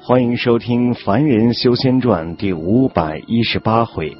欢迎收听《凡人修仙传》第518回。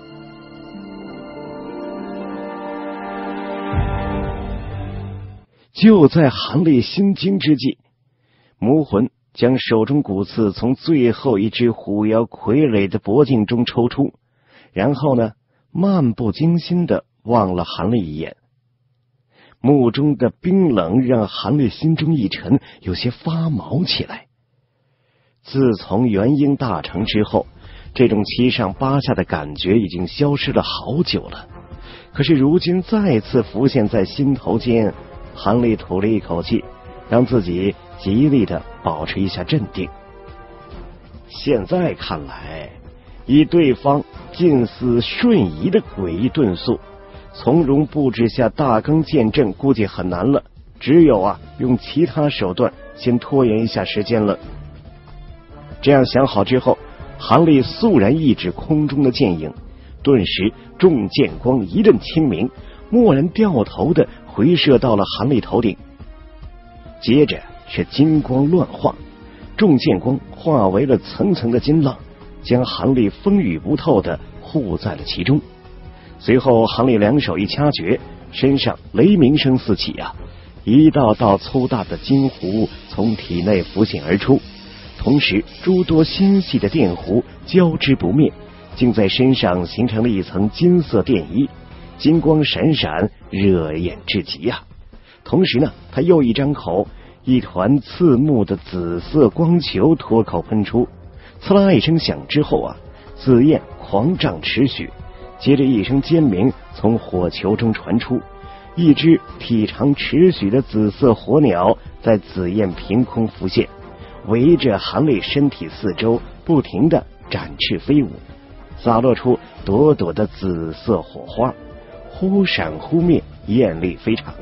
就在韩立心惊之际，魔魂将手中骨刺从最后一只虎妖傀儡的脖颈中抽出，然后呢，漫不经心地望了韩立一眼，目中的冰冷让韩立心中一沉，有些发毛起来。自从元婴大成之后，这种七上八下的感觉已经消失了好久了，可是如今再次浮现在心头间，韩立吐了一口气，让自己极力的保持一下镇定。现在看来，以对方近似瞬移的诡异遁速，从容布置下大更剑阵估计很难了，只有用其他手段先拖延一下时间了。这样想好之后，韩立肃然一指空中的剑影，顿时众剑光一阵清明，蓦然掉头的回射到了韩立头顶。接着是金光乱化，众剑光化为了层层的金浪，将韩立风雨不透的护在了其中。随后韩立两手一掐诀，身上雷鸣声四起一道道粗大的金弧从体内浮现而出，同时诸多纤细的电弧交织不灭，竟在身上形成了一层金色电衣，金光闪闪，热眼至极同时呢，他又一张口，一团刺目的紫色光球脱口喷出，刺啦一声响之后紫焰狂涨持续，接着一声尖鸣从火球中传出，一只体长持续的紫色火鸟在紫焰凭空浮现，围着韩立身体四周不停地展翅飞舞，洒落出朵朵的紫色火花，忽闪忽灭，艳丽非常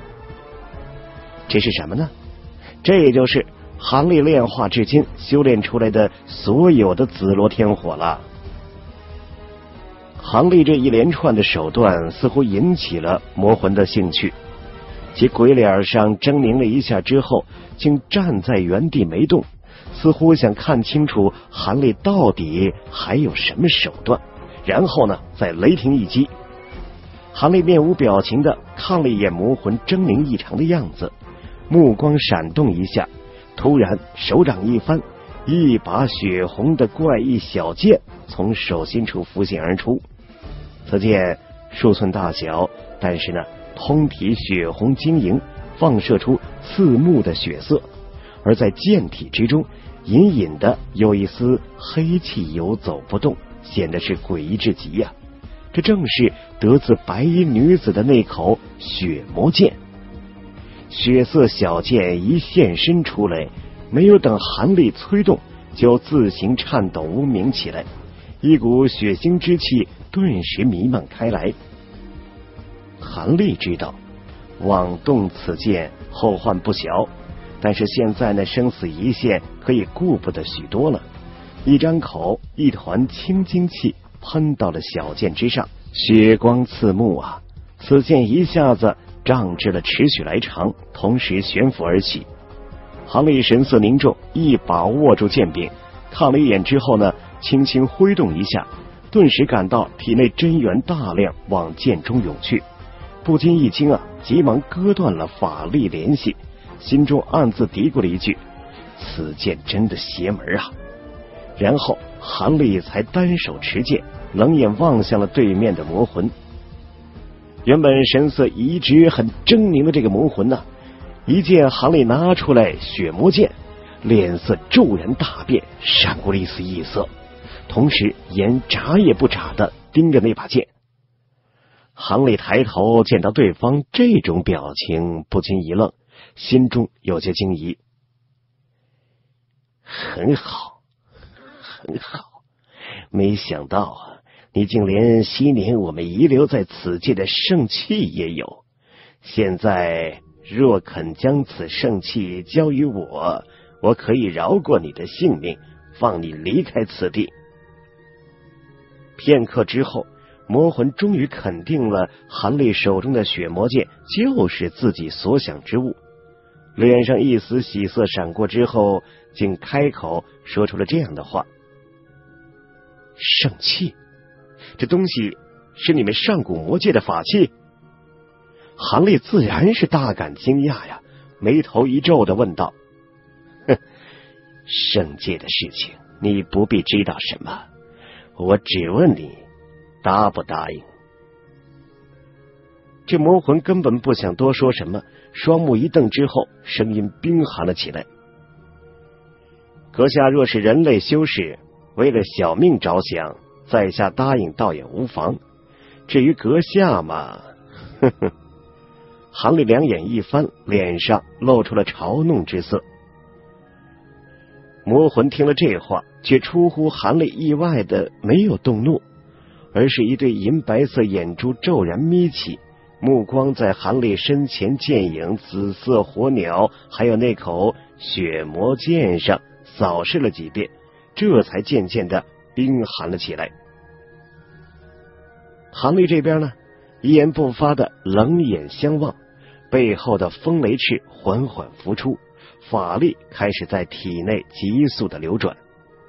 这是什么呢？这就是韩立炼化至今修炼出来的所有的紫罗天火了。韩立这一连串的手段似乎引起了魔魂的兴趣，其鬼脸上狰狞了一下之后，竟站在原地没动，似乎想看清楚韩立到底还有什么手段，然后呢再雷霆一击。韩立面无表情的看了一眼魔魂狰狞异常的样子，目光闪动一下，突然手掌一翻，一把血红的怪异小剑从手心处浮现而出。此剑数寸大小，但是呢通体血红晶莹，放射出刺目的血色，而在剑体之中隐隐的有一丝黑气游走不动，显得是诡异至极这正是得自白衣女子的那口血魔剑。血色小剑一现身出来，没有等韩立催动，就自行颤抖嗡鸣起来，一股血腥之气顿时弥漫开来。韩立知道妄动此剑后患不小，但是现在呢生死一线，可以顾不得许多了。一张口，一团清金气喷到了小剑之上，血光刺目此剑一下子胀至了尺许来长，同时悬浮而起。韩立神色凝重，一把握住剑柄，看了一眼之后呢，轻轻挥动一下，顿时感到体内真元大量往剑中涌去，不禁一惊急忙割断了法力联系，心中暗自嘀咕了一句：此剑真的邪门然后韩立才单手持剑，冷眼望向了对面的魔魂。原本神色一直很狰狞的这个魔魂一见韩立拿出来血魔剑，脸色骤然大变，闪过了一丝异色，同时眼眨也不眨的盯着那把剑。韩立抬头见到对方这种表情，不禁一愣，心中有些惊疑。很好，很好，没想到你竟连昔年我们遗留在此界的圣器也有，现在若肯将此圣器交于我，我可以饶过你的性命，放你离开此地。片刻之后，魔魂终于肯定了韩立手中的血魔剑就是自己所想之物， 脸上一丝喜色闪过之后，竟开口说出了这样的话：圣器，这东西是你们上古魔界的法器？韩立自然是大感惊讶呀，眉头一皱的问道：哼，圣界的事情你不必知道什么，我只问你答不答应。这魔魂根本不想多说什么，双目一瞪之后，声音冰寒了起来：阁下若是人类修士，为了小命着想，在下答应倒也无妨。至于阁下嘛，呵呵。韩立两眼一翻，脸上露出了嘲弄之色。魔魂听了这话，却出乎韩立意外的没有动怒，而是一对银白色眼珠骤然眯起，目光在韩立身前剑影、紫色火鸟还有那口血魔剑上扫视了几遍，这才渐渐的冰寒了起来。韩立这边呢，一言不发的冷眼相望，背后的风雷翅缓缓浮出，法力开始在体内急速的流转。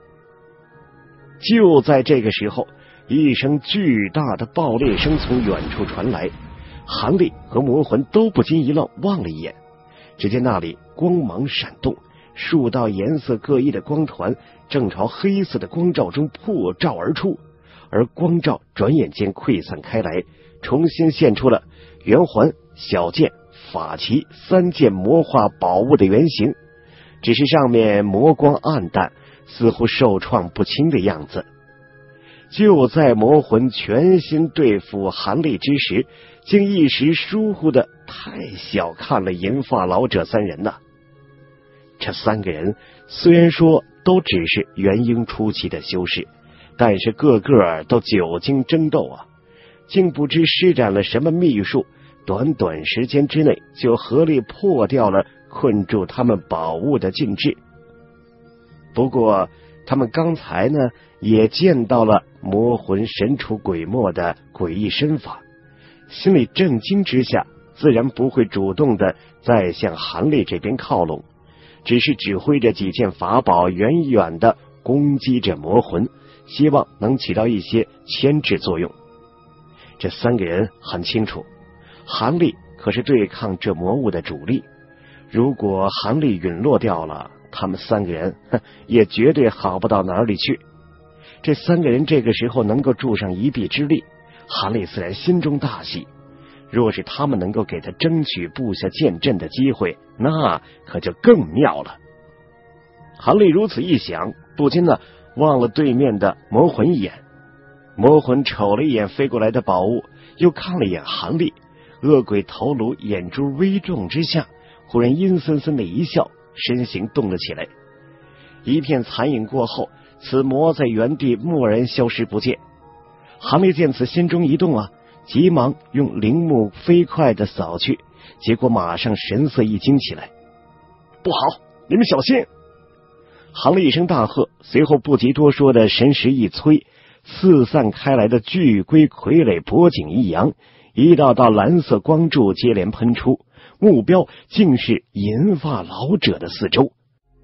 就在这个时候，一声巨大的爆裂声从远处传来，韩立和魔魂都不禁一愣，望了一眼，只见那里光芒闪动，数道颜色各异的光团正朝黑色的光罩中破罩而出，而光罩转眼间溃散开来，重新现出了圆环、小剑、法旗三件魔化宝物的原型，只是上面魔光暗淡，似乎受创不轻的样子。就在魔魂全心对付韩立之时，竟一时疏忽的太小看了银发老者三人呐。这三个人虽然说都只是元婴初期的修士，但是个个都久经争斗啊，竟不知施展了什么秘术，短短时间之内就合力破掉了困住他们宝物的禁制。不过他们刚才呢也见到了魔魂神出鬼没的诡异身法，心里震惊之下，自然不会主动的再向韩立这边靠拢，只是指挥着几件法宝远远的攻击着魔魂，希望能起到一些牵制作用。这三个人很清楚，韩立可是对抗这魔物的主力，如果韩立陨落掉了，他们三个人也绝对好不到哪里去。这三个人这个时候能够助上一臂之力，韩立自然心中大喜，若是他们能够给他争取布下剑阵的机会，那可就更妙了。韩立如此一想，不禁呢望了对面的魔魂一眼。魔魂瞅了一眼飞过来的宝物，又看了一眼韩立，恶鬼头颅眼珠微重之下，忽然阴森森的一笑，身形动了起来。一片残影过后，此魔在原地蓦然消失不见。韩立见此，心中一动啊，急忙用灵目飞快的扫去，结果马上神色一惊起来。不好，你们小心！韩立一声大喝，随后不及多说的神识一催，四散开来的巨龟傀儡脖颈一扬，一道道蓝色光柱接连喷出，目标竟是银发老者的四周。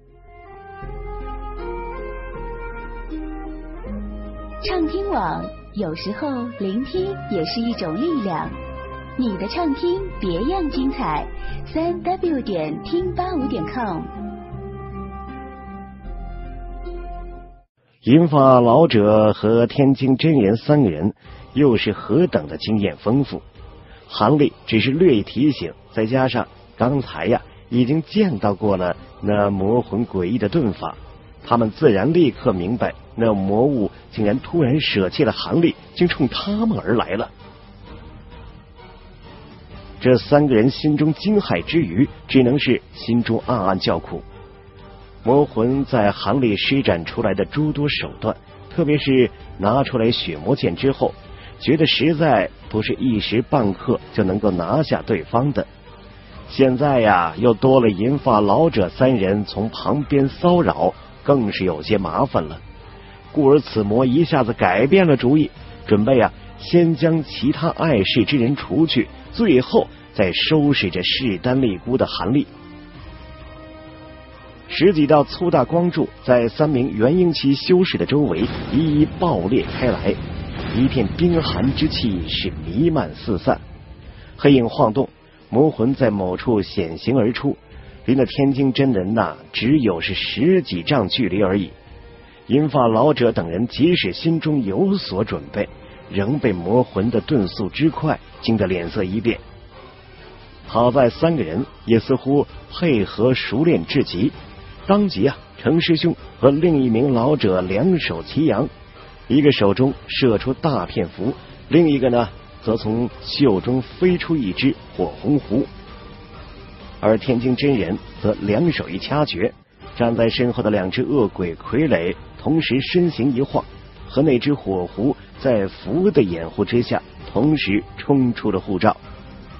畅听网，有时候聆听也是一种力量。你的畅听别样精彩，3w 点听85.com。 银发老者和天津真人三个人又是何等的经验丰富，韩立只是略一提醒，再加上刚才呀已经见到过了那魔魂诡异的遁法，他们自然立刻明白那魔物竟然突然舍弃了韩立，竟冲他们而来了。这三个人心中惊骇之余，只能是心中暗暗叫苦。魔魂在韩立施展出来的诸多手段，特别是拿出来血魔剑之后，觉得实在不是一时半刻就能够拿下对方的。现在呀，又多了银发老者三人从旁边骚扰，更是有些麻烦了。故而此魔一下子改变了主意，准备先将其他碍事之人除去，最后再收拾着势单力孤的韩立。 10几道粗大光柱在3名元婴期修士的周围一一爆裂开来，一片冰寒之气是弥漫四散。黑影晃动，魔魂在某处显形而出，离那天津真人只有是10几丈距离而已。银发老者等人即使心中有所准备，仍被魔魂的遁速之快惊得脸色一变。好在3个人也似乎配合熟练至极，当即程师兄和另一名老者两手齐扬，一个手中射出大片符，另一个呢则从袖中飞出一只火红壶。而天津真人则两手一掐诀，站在身后的2只恶鬼傀儡同时身形一晃，和那只火壶在符的掩护之下同时冲出了护罩。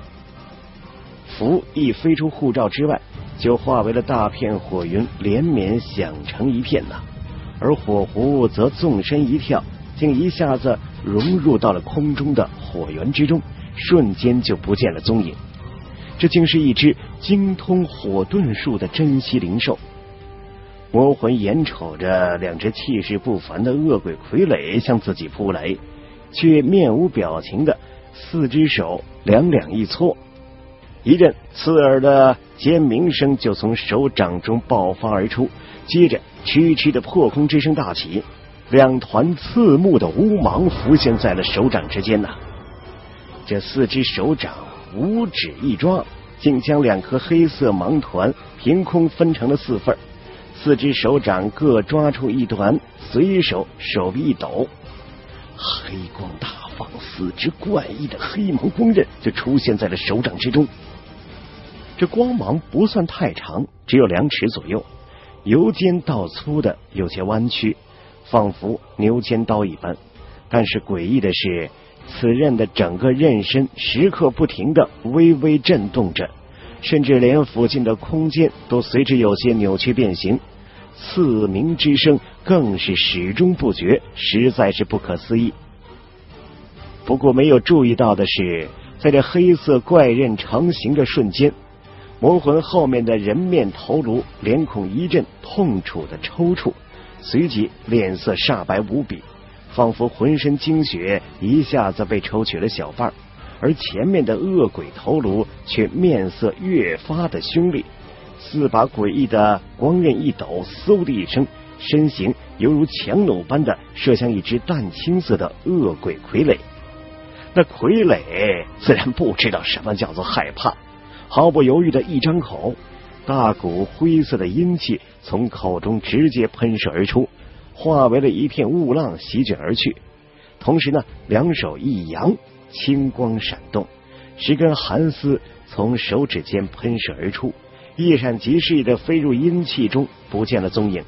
符一飞出护罩之外，就化为了大片火云，连绵响成一片而火壶则纵身一跳，竟一下子融入到了空中的火源之中，瞬间就不见了踪影。这竟是一只精通火遁术的珍稀灵兽。魔魂眼瞅着2只气势不凡的恶鬼傀儡向自己扑来，却面无表情的4只手两两一搓，一阵刺耳的尖鸣声就从手掌中爆发而出，接着区区的破空之声大起，2团刺目的乌芒浮现在了手掌之间这4只手掌5指一抓，竟将2颗黑色芒团凭空分成了4份，4只手掌各抓出一团，随手手臂一抖，黑光大放，4只怪异的黑芒光刃就出现在了手掌之中。这光芒不算太长，只有2尺左右，由尖到粗的有些弯曲，仿佛牛尖刀一般。但是诡异的是，此刃的整个刃身时刻不停地微微震动着，甚至连附近的空间都随之有些扭曲变形，刺鸣之声更是始终不绝，实在是不可思议。不过没有注意到的是，在这黑色怪刃成型的瞬间，魔魂后面的人面头颅脸孔一阵痛楚的抽搐，随即脸色煞白无比，仿佛浑身精血一下子被抽取了小瓣，而前面的恶鬼头颅却面色越发的凶厉，4把诡异的光刃一抖，嗖的一声，身形犹如强弩般的射向一只淡青色的恶鬼傀儡。那傀儡自然不知道什么叫做害怕，毫不犹豫的一张口，大股灰色的阴气从口中直接喷射而出，化为了一片雾浪席卷而去。同时呢，2手一扬，青光闪动，10根寒丝从手指间喷射而出，一闪即逝的飞入阴气中，不见了踪影。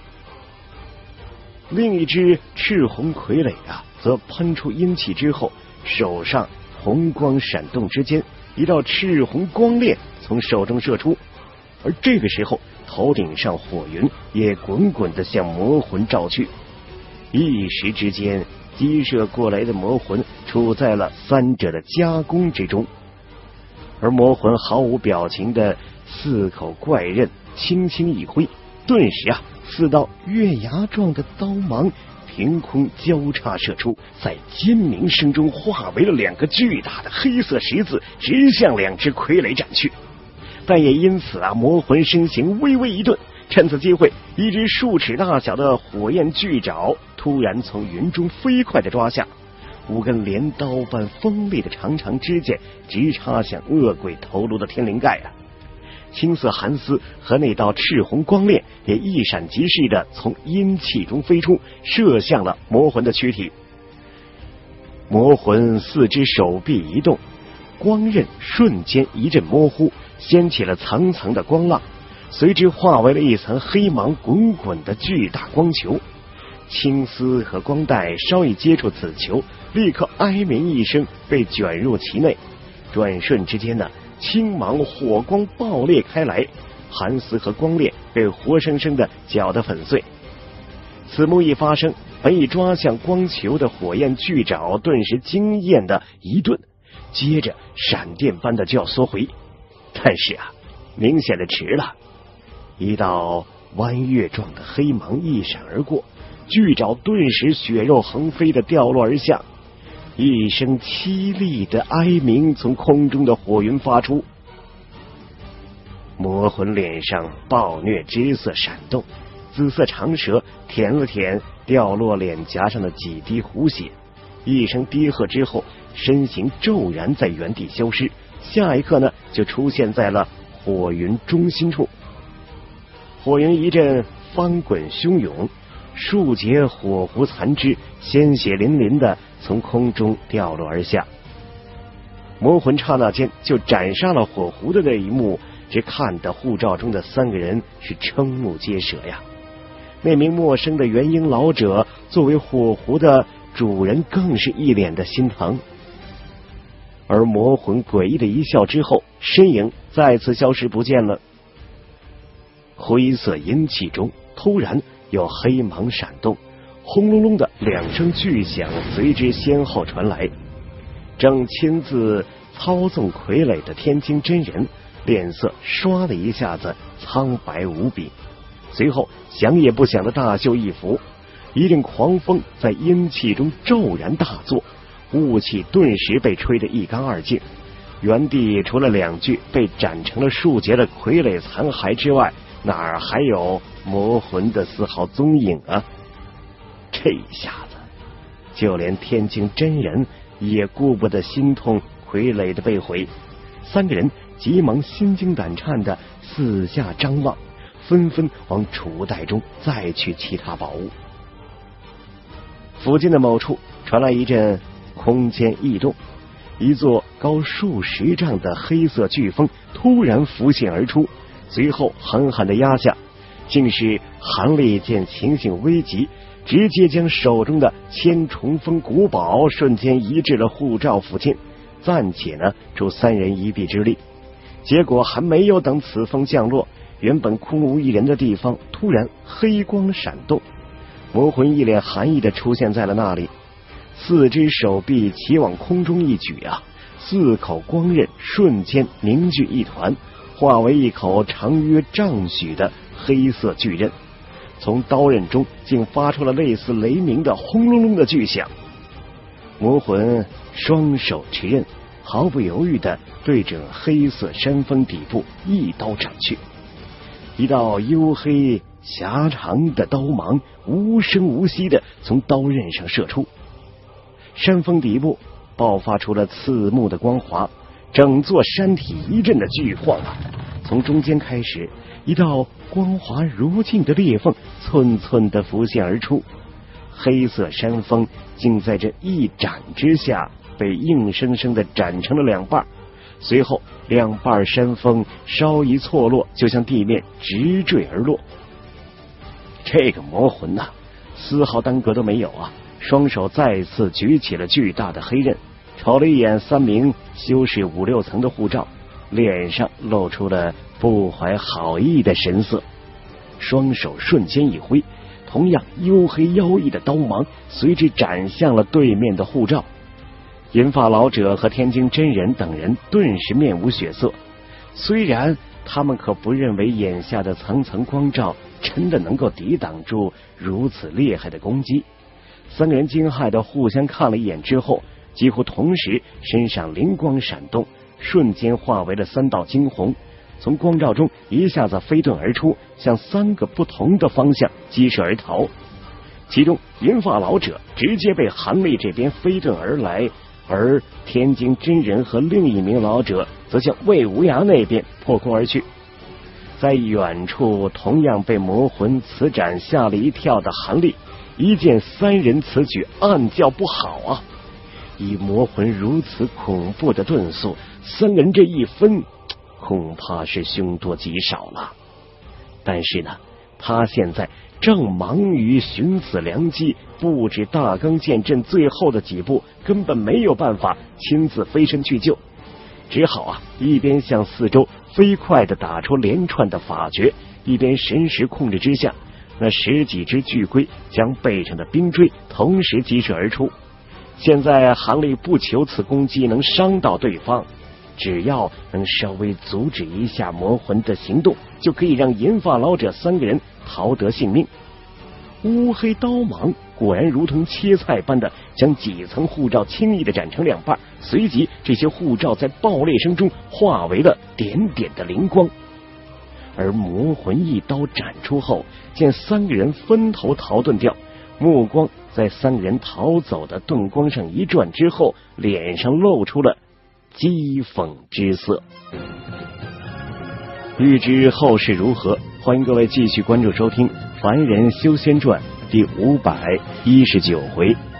另一只赤红傀儡则喷出阴气之后，手上红光闪动之间，一道赤红光链从手中射出，而这个时候头顶上火云也滚滚地向魔魂照去，一时之间激射过来的魔魂处在了3者的夹攻之中，而魔魂毫无表情的4口怪刃轻轻一挥，顿时4道月牙状的刀芒凭空交叉射出，在尖鸣声中化为了2个巨大的黑色十字，直向2只傀儡斩去。但也因此魔魂身形微微一顿，趁此机会，一只数尺大小的火焰巨爪突然从云中飞快地抓下，5根镰刀般锋利的长长指甲直插向恶鬼头颅的天灵盖青色寒丝和那道赤红光链也一闪即逝的从阴气中飞出，射向了魔魂的躯体。魔魂4只手臂一动，光刃瞬间一阵模糊，掀起了层层的光浪，随之化为了一层黑芒滚滚的巨大光球。青丝和光带稍一接触此球，立刻哀鸣一声被卷入其内，转瞬之间青芒火光爆裂开来，寒丝和光链被活生生的搅得粉碎。此幕一发生，本已抓向光球的火焰巨爪顿时惊艳的一顿，接着闪电般的就要缩回，但是明显的迟了。一道弯月状的黑芒一闪而过，巨爪顿时血肉横飞的掉落而下，一声凄厉的哀鸣从空中的火云发出。魔魂脸上暴虐之色闪动，紫色长舌舔了舔掉落脸颊上的几滴狐血，一声低喝之后，身形骤然在原地消失，下一刻呢，就出现在了火云中心处。火云一阵翻滚汹涌，数节火狐残肢鲜血淋淋的从空中掉落而下。魔魂刹那间就斩杀了火狐的那一幕，只看得护照中的3个人是瞠目结舌呀。那名陌生的元婴老者作为火狐的主人更是一脸的心疼。而魔魂诡异的一笑之后，身影再次消失不见了。灰色阴气中突然有黑芒闪动，轰隆隆的2声巨响随之先后传来。正亲自操纵傀儡的天津真人脸色唰的一下子苍白无比，随后想也不想的大袖一拂，一阵狂风在阴气中骤然大作，雾气顿时被吹得一干二净。原地除了2具被斩成了数截的傀儡残骸之外，哪儿还有魔魂的丝毫踪影啊？这一下子，就连天津真人也顾不得心痛傀儡的被毁，3个人急忙心惊胆颤的四下张望，纷纷往储袋中再取其他宝物。附近的某处传来一阵空间异动，一座高数十丈的黑色飓风突然浮现而出，随后狠狠的压下。竟是韩立见情形危急，直接将手中的千重峰古堡瞬间移至了护照附近，暂且呢助3人一臂之力。结果还没有等此风降落，原本空无一人的地方突然黑光闪动，魔魂一脸寒意的出现在了那里，4只手臂齐往空中一举啊，4口光刃瞬间凝聚一团，化为一口长约丈许的黑色巨刃，从刀刃中竟发出了类似雷鸣的轰隆隆的巨响。魔魂双手持刃，毫不犹豫地对准黑色山峰底部一刀斩去，一道黝黑狭长的刀芒无声无息地从刀刃上射出，山峰底部爆发出了刺目的光华，整座山体一阵的巨晃啊！从中间开始，一道光滑如镜的裂缝寸寸的浮现而出，黑色山峰竟在这一斩之下被硬生生的斩成了2半，随后2半山峰稍一错落，就向地面直坠而落。这个魔魂呐，丝毫耽搁都没有啊！双手再次举起了巨大的黑刃，瞅了一眼3名修士5、6层的护照，脸上露出了不怀好意的神色，双手瞬间一挥，同样黝黑妖异的刀芒随之斩向了对面的护照。银发老者和天津真人等人顿时面无血色，虽然他们可不认为眼下的层层光照真的能够抵挡住如此厉害的攻击。3个人惊骇的互相看了一眼之后，几乎同时身上灵光闪动，瞬间化为了3道惊鸿，从光照中一下子飞遁而出，向3个不同的方向激射而逃。其中银发老者直接被韩立这边飞遁而来，而天津真人和另一名老者则向魏无涯那边破空而去。在远处同样被魔魂此斩吓了一跳的韩立，一见3人此举，暗叫不好啊！以魔魂如此恐怖的遁速，3人这一分恐怕是凶多吉少了。但是呢，他现在正忙于寻死良机，布置大冈剑阵最后的几步，根本没有办法亲自飞身去救，只好啊一边向四周飞快地打出连串的法诀，一边神识控制之下，那10几只巨龟将背上的冰锥同时击射而出。现在韩立不求此攻击能伤到对方， 只要能稍微阻止一下魔魂的行动，就可以让银发老者3个人逃得性命。乌黑刀芒果然如同切菜般的将几层护罩轻易的斩成2半，随即这些护罩在爆裂声中化为了点点的灵光。而魔魂一刀斩出后，见3个人分头逃遁掉，目光在3人逃走的盾光上一转之后，脸上露出了讥讽之色。欲知后事如何，欢迎各位继续关注收听《凡人修仙传》第519回。